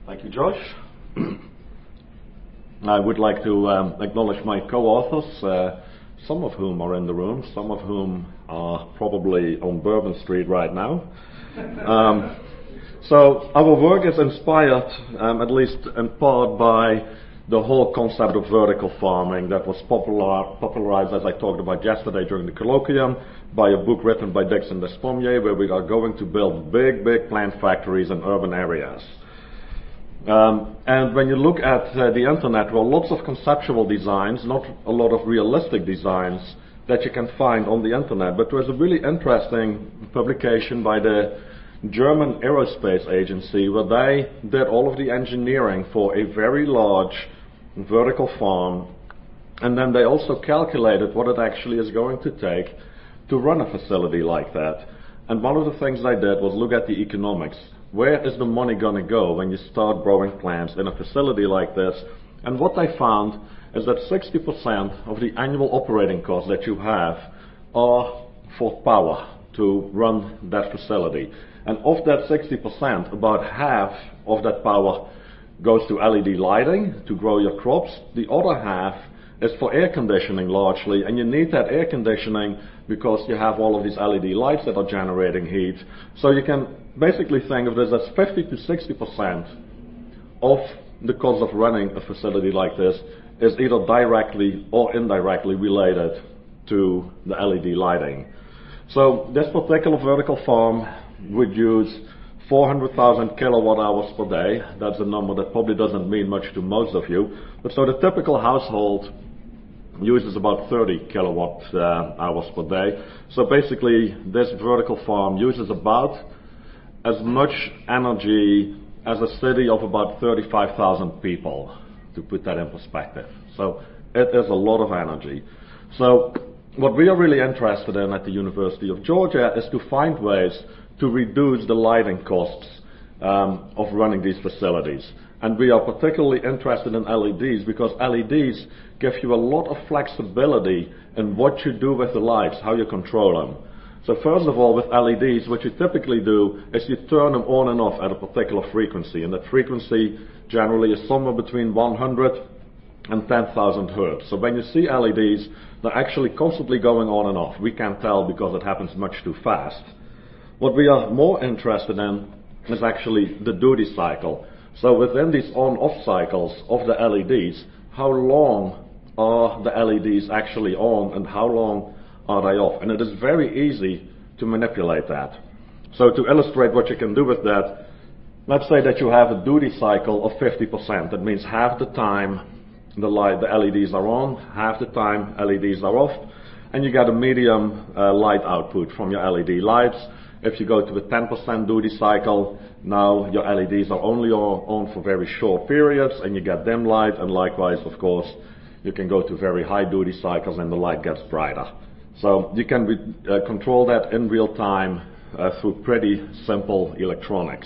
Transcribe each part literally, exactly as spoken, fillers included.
Thank you, Josh. I would like to um, acknowledge my co-authors, uh, some of whom are in the room, some of whom are probably on Bourbon Street right now. Um, so our work is inspired, um, at least in part, by the whole concept of vertical farming that was popular, popularized, as I talked about yesterday during the colloquium, by a book written by Dixon Despommier, where we are going to build big, big plant factories in urban areas. Um, and when you look at uh, the internet, there are lots of conceptual designs, not a lot of realistic designs that you can find on the internet. But there's a really interesting publication by the German Aerospace Agency where they did all of the engineering for a very large vertical farm, and then they also calculated what it actually is going to take to run a facility like that. And one of the things they did was look at the economics. Where is the money going to go when you start growing plants in a facility like this? And what they found is that sixty percent of the annual operating costs that you have are for power to run that facility. And of that sixty percent, about half of that power goes to L E D lighting to grow your crops. The other half is for air conditioning largely, and you need that air conditioning because you have all of these L E D lights that are generating heat. So you can basically think of this as fifty to sixty percent of the cost of running a facility like this is either directly or indirectly related to the L E D lighting. So this particular vertical farm would use four hundred thousand kilowatt hours per day. That's a number that probably doesn't mean much to most of you. But so the typical household uses about thirty kilowatt uh, hours per day. So basically this vertical farm uses about as much energy as a city of about thirty-five thousand people, to put that in perspective. So it is a lot of energy. So what we are really interested in at the University of Georgia is to find ways to reduce the lighting costs um, of running these facilities. And we are particularly interested in L E Ds because L E Ds give you a lot of flexibility in what you do with the lights, how you control them. So first of all, with L E Ds, what you typically do is you turn them on and off at a particular frequency. And that frequency generally is somewhere between one hundred and ten thousand hertz. So when you see L E Ds, they're actually constantly going on and off. We can't tell because it happens much too fast. What we are more interested in is actually the duty cycle. So within these on-off cycles of the L E Ds, how long are the L E Ds actually on and how long are they off? And it is very easy to manipulate that. So to illustrate what you can do with that, let's say that you have a duty cycle of fifty percent. That means half the time the, light, the L E Ds are on, half the time L E Ds are off, and you get a medium uh, light output from your L E D lights. If you go to a ten percent duty cycle, now your L E Ds are only on for very short periods and you get dim light, and likewise, of course, you can go to very high duty cycles and the light gets brighter. So you can re- uh, control that in real time uh, through pretty simple electronics.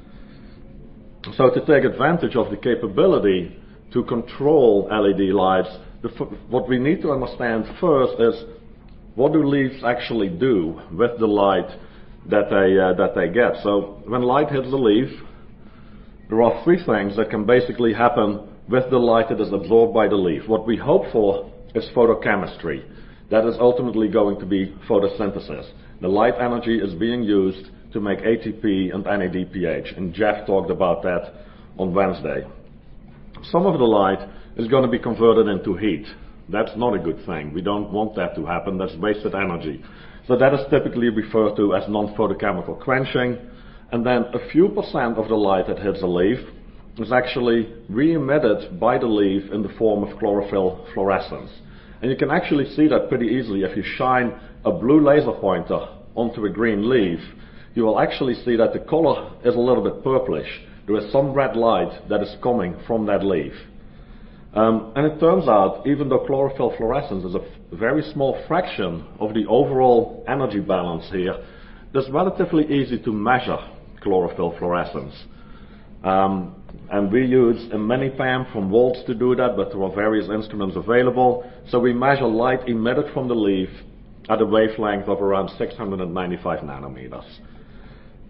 So to take advantage of the capability to control L E D lights, the f- what we need to understand first is what do leaves actually do with the light that they uh, that they get. So when light hits the leaf, there are three things that can basically happen with the light that is absorbed by the leaf. What we hope for is photochemistry. That is ultimately going to be photosynthesis. The light energy is being used to make A T P and N A D P H, and Jeff talked about that on Wednesday. Some of the light is going to be converted into heat. That's not a good thing. We don't want that to happen. That's wasted energy. So that is typically referred to as non-photochemical quenching. And then a few percent of the light that hits a leaf is actually re-emitted by the leaf in the form of chlorophyll fluorescence. And you can actually see that pretty easily. If you shine a blue laser pointer onto a green leaf, you will actually see that the color is a little bit purplish. There is some red light that is coming from that leaf. Um, and it turns out, even though chlorophyll fluorescence is a f- very small fraction of the overall energy balance here, it's relatively easy to measure chlorophyll fluorescence. Um, and we use a minipam from Waltz to do that, but there are various instruments available. So we measure light emitted from the leaf at a wavelength of around six hundred ninety-five nanometers.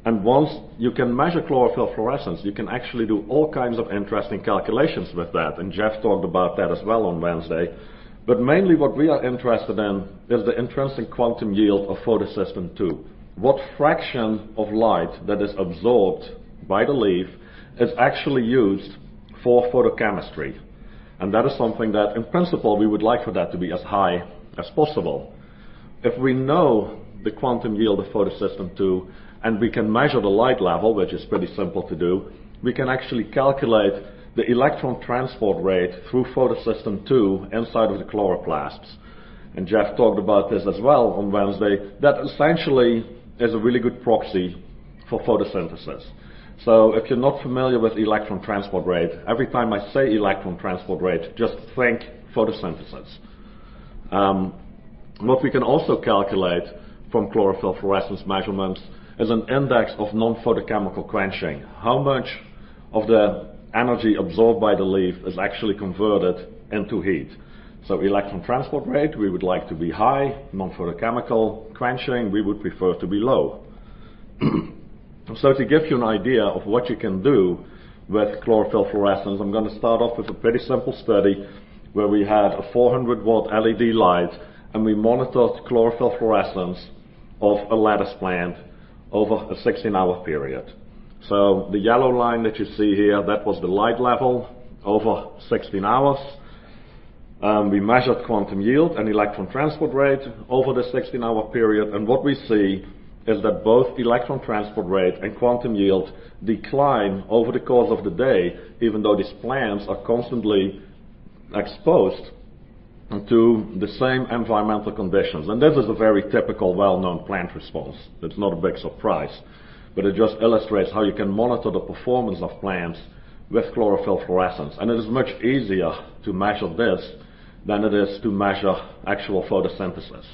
And once you can measure chlorophyll fluorescence, you can actually do all kinds of interesting calculations with that. And Jeff talked about that as well on Wednesday. But mainly what we are interested in is the intrinsic quantum yield of photosystem two. What fraction of light that is absorbed by the leaf is actually used for photochemistry. And that is something that, in principle, we would like for that to be as high as possible. If we know the quantum yield of photosystem two, and we can measure the light level, which is pretty simple to do, we can actually calculate the electron transport rate through photosystem two inside of the chloroplasts. And Jeff talked about this as well on Wednesday. That essentially is a really good proxy for photosynthesis. So if you're not familiar with electron transport rate, every time I say electron transport rate, just think photosynthesis. Um, what we can also calculate from chlorophyll fluorescence measurements is an index of non-photochemical quenching. How much of the energy absorbed by the leaf is actually converted into heat. So electron transport rate, we would like to be high. Non-photochemical quenching, we would prefer to be low. So to give you an idea of what you can do with chlorophyll fluorescence, I'm going to start off with a pretty simple study where we had a four hundred watt L E D light and we monitored chlorophyll fluorescence of a lettuce plant over a sixteen hour period. So the yellow line that you see here, that was the light level over sixteen hours. Um, we measured quantum yield and electron transport rate over the sixteen hour period, and what we see is that both electron transport rate and quantum yield decline over the course of the day, even though these plants are constantly exposed to the same environmental conditions. And this is a very typical, well-known plant response. It's not a big surprise, but it just illustrates how you can monitor the performance of plants with chlorophyll fluorescence. And it is much easier to measure this than it is to measure actual photosynthesis.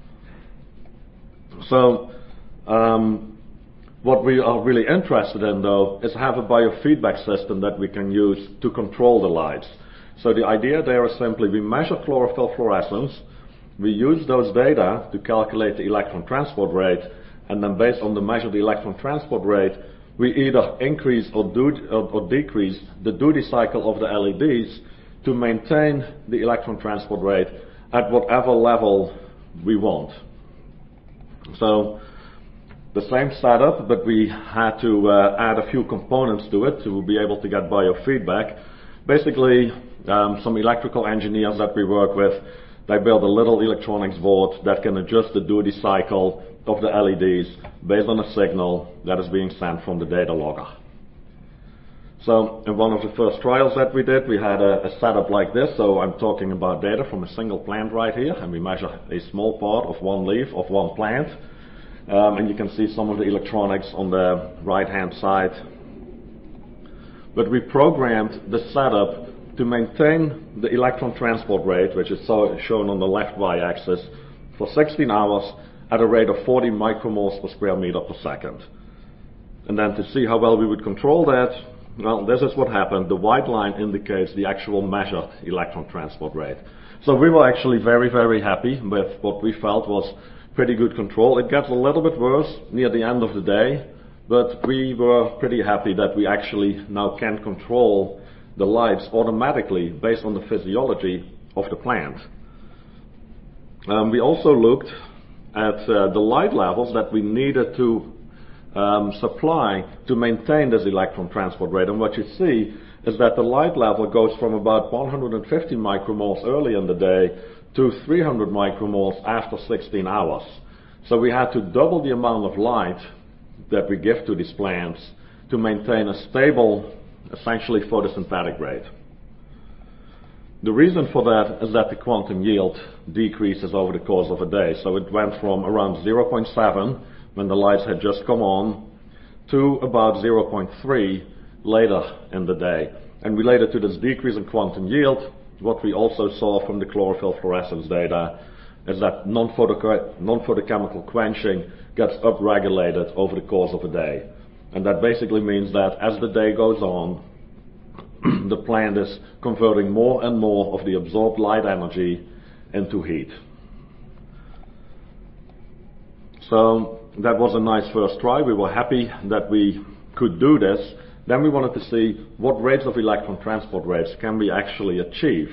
So, um, what we are really interested in, though, is have a biofeedback system that we can use to control the lights. So the idea there is simply we measure chlorophyll fluorescence, we use those data to calculate the electron transport rate, and then based on the measured electron transport rate, we either increase or, do, or, or decrease the duty cycle of the L E Ds to maintain the electron transport rate at whatever level we want. So the same setup, but we had to uh, add a few components to it to be able to get biofeedback. Basically, um, some electrical engineers that we work with, they build a little electronics board that can adjust the duty cycle of the L E Ds based on a signal that is being sent from the data logger. So in one of the first trials that we did, we had a, a setup like this. So I'm talking about data from a single plant right here, and we measure a small part of one leaf of one plant. Um, and you can see some of the electronics on the right-hand side. But we programmed the setup to maintain the electron transport rate, which is so shown on the left y-axis, for sixteen hours at a rate of forty micromoles per square meter per second. And then to see how well we would control that, well, this is what happened. The white line indicates the actual measured electron transport rate. So we were actually very, very happy with what we felt was pretty good control. It gets a little bit worse near the end of the day, but we were pretty happy that we actually now can control the lights automatically based on the physiology of the plant. Um, we also looked at uh, the light levels that we needed to um, supply to maintain this electron transport rate. And what you see is that the light level goes from about one hundred fifty micromoles early in the day to three hundred micromoles after sixteen hours. So we had to double the amount of light that we give to these plants to maintain a stable, essentially photosynthetic rate. The reason for that is that the quantum yield decreases over the course of a day. So it went from around zero point seven when the lights had just come on to about zero point three later in the day. And related to this decrease in quantum yield, what we also saw from the chlorophyll fluorescence data is that non-photo- non-photochemical quenching gets upregulated over the course of a day. And that basically means that as the day goes on, the plant is converting more and more of the absorbed light energy into heat. So that was a nice first try. We were happy that we could do this. Then we wanted to see what rates of electron transport rates can we actually achieve.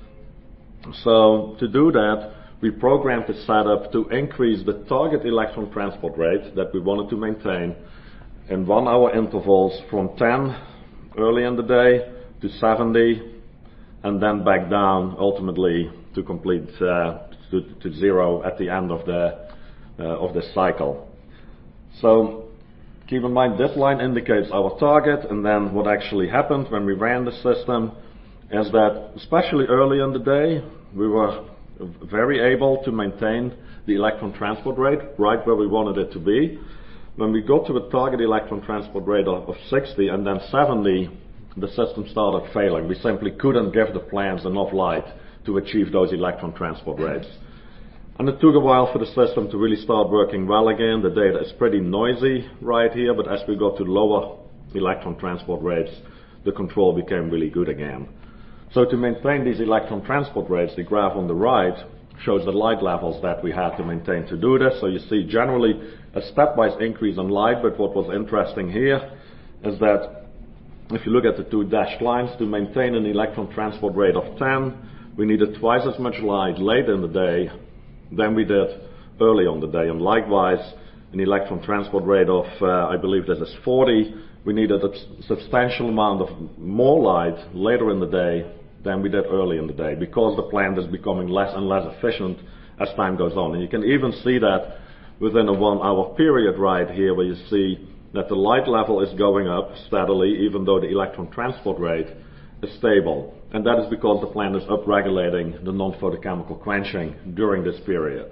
So to do that, we programmed the setup to increase the target electron transport rate that we wanted to maintain in one hour intervals from ten early in the day to seventy, and then back down ultimately to complete uh, to, to zero at the end of the uh, of the cycle. So keep in mind this line indicates our target, and then what actually happened when we ran the system is that especially early in the day we were very able to maintain the electron transport rate right where we wanted it to be. When we got to a target electron transport rate of, of sixty and then seventy, the system started failing. We simply couldn't give the plants enough light to achieve those electron transport rates. And it took a while for the system to really start working well again. The data is pretty noisy right here, but as we got to lower electron transport rates, the control became really good again. So to maintain these electron transport rates, the graph on the right shows the light levels that we had to maintain to do this. So you see generally a stepwise increase in light, but what was interesting here is that if you look at the two dashed lines, to maintain an electron transport rate of ten, we needed twice as much light late in the day than we did early on the day. And likewise, an electron transport rate of, uh, I believe this is forty, we needed a substantial amount of more light later in the day than we did early in the day, because the plant is becoming less and less efficient as time goes on. And you can even see that within a one hour period right here, where you see that the light level is going up steadily, even though the electron transport rate is stable. And that is because the plant is upregulating the non-photochemical quenching during this period.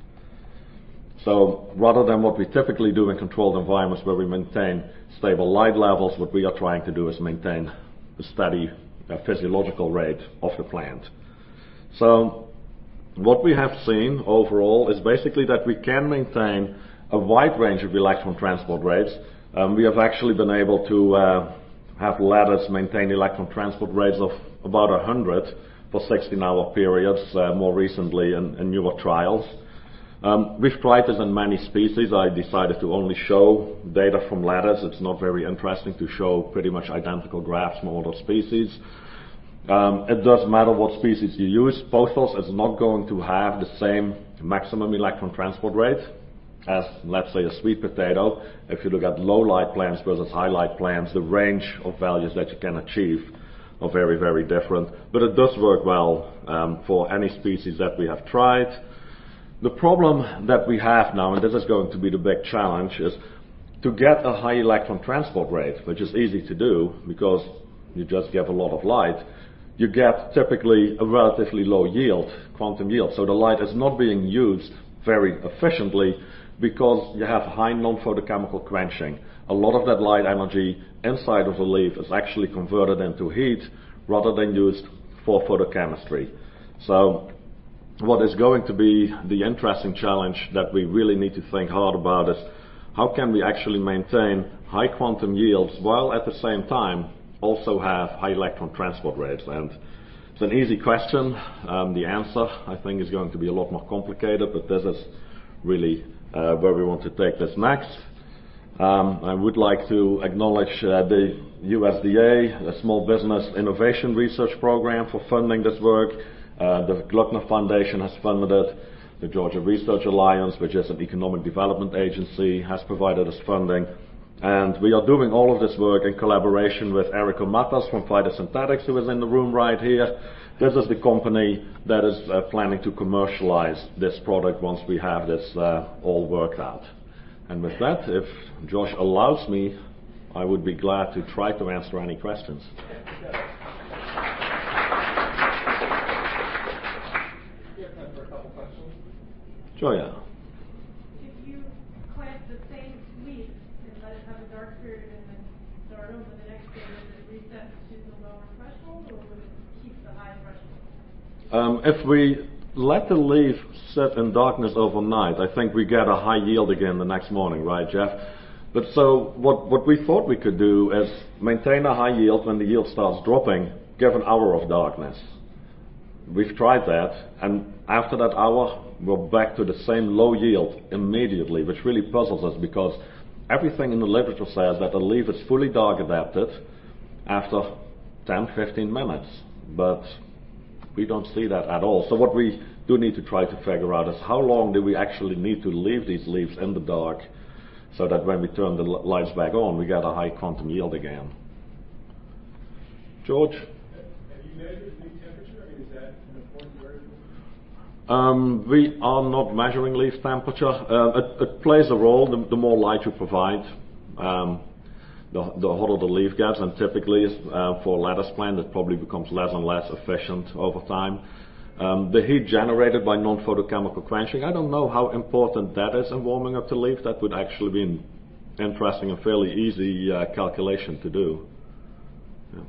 So rather than what we typically do in controlled environments where we maintain stable light levels, what we are trying to do is maintain a steady uh, physiological rate of the plant. So what we have seen overall is basically that we can maintain a wide range of electron transport rates. Um, we have actually been able to uh, have ladders maintain electron transport rates of about one hundred for sixteen hour periods, uh, more recently in, in newer trials. Um, we've tried this in many species. I decided to only show data from ladders. It's not very interesting to show pretty much identical graphs from other species. Um, it does matter what species you use. Pothos is not going to have the same maximum electron transport rate as, let's say, a sweet potato. If you look at low light plants versus high light plants, the range of values that you can achieve are very, very different. But it does work well um, for any species that we have tried. The problem that we have now, and this is going to be the big challenge, is to get a high electron transport rate, which is easy to do because you just give a lot of light. You get typically a relatively low yield, quantum yield. So the light is not being used very efficiently because you have high non-photochemical quenching. A lot of that light energy inside of the leaf is actually converted into heat rather than used for photochemistry. So what is going to be the interesting challenge that we really need to think hard about is how can we actually maintain high quantum yields while at the same time also have high electron transport rates. And it's an easy question. Um, the answer, I think, is going to be a lot more complicated, but this is really uh, where we want to take this next. Um, I would like to acknowledge uh, the U S D A, the Small Business Innovation Research Program, for funding this work. Uh, the Gluckner Foundation has funded it. The Georgia Research Alliance, which is an economic development agency, has provided us funding. And we are doing all of this work in collaboration with Eriko Matas from Phytosynthetics, who is in the room right here. This is the company that is uh, planning to commercialize this product once we have this uh, all worked out. And with that, if Josh allows me, I would be glad to try to answer any questions. Sure, yeah. If you plant the same leaf and let it have a dark period and then start over the next day, would it reset to the lower threshold, or would it keep the high threshold? Um, if we let the leaf sit in darkness overnight, I think we get a high yield again the next morning, right, Jeff? But so what, what we thought we could do is maintain a high yield when the yield starts dropping, give an hour of darkness. we've tried that, and after that hour, we're back to the same low yield immediately, which really puzzles us because everything in the literature says that a leaf is fully dark adapted after ten to fifteen minutes, but we don't see that at all. So what we do need to try to figure out is how long do we actually need to leave these leaves in the dark so that when we turn the lights back on, we get a high quantum yield again. George? Have you measured leaf temperature? I mean, is that an important variable? Um, we are not measuring leaf temperature. Uh, it, it plays a role. The, the more light you provide, um, the, the hotter the leaf gets, and typically uh, for a lettuce plant it probably becomes less and less efficient over time. Um, the heat generated by non-photochemical quenching, I don't know how important that is in warming up the leaf. That would actually be an interesting and fairly easy uh, calculation to do. Yeah.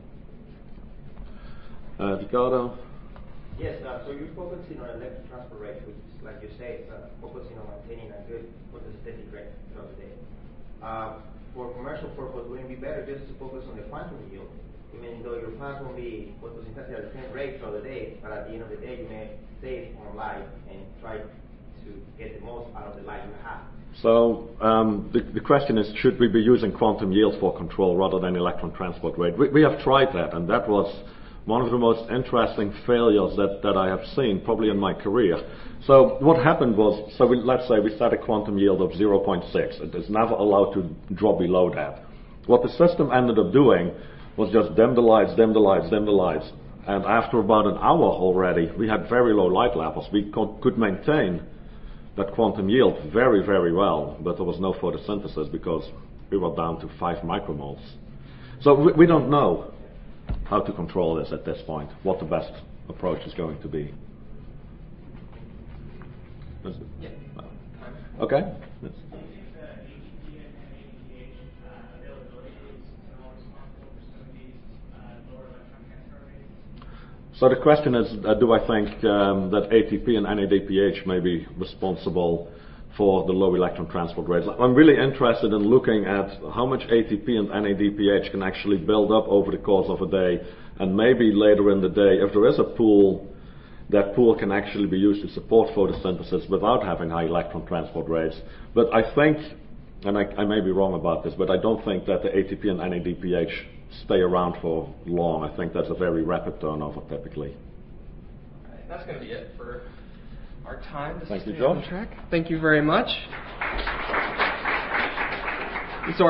Uh, Ricardo? Yes, uh, so you're focusing on electron transport rate, which is, like you say, uh, focusing on maintaining a good photostatic rate throughout the day. Uh, for commercial purpose, wouldn't it be better just to focus on the quantum yield? Even though your plants won't be photosynthetic at the same rate throughout the day, but at the end of the day, you may save on light and try to get the most out of the light you have. So um, the, the question is, should we be using quantum yield for control rather than electron transport rate? We, we have tried that, and that was one of the most interesting failures that, that I have seen, probably in my career. So what happened was, so we, let's say we set a quantum yield of zero point six. It is never allowed to drop below that. What the system ended up doing was just dim the lights, dim the lights, dim the lights. And after about an hour already, we had very low light levels. We co- could maintain that quantum yield very, very well, but there was no photosynthesis because we were down to five micromoles. So we, we don't know how to control this at this point, what the best approach is going to be. Yeah. Okay. Yes. So the question is, uh, do I think um, that A T P and N A D P H may be responsible for the low electron transport rates? I'm really interested in looking at how much A T P and N A D P H can actually build up over the course of a day, and maybe later in the day, if there is a pool, that pool can actually be used to support photosynthesis without having high electron transport rates. But I think, and I, I may be wrong about this, but I don't think that the A T P and N A D P H stay around for long. I think that's a very rapid turnover typically. All right, that's going to be it for our time. This Thank is you, Stay on George. Track. Thank you very much. So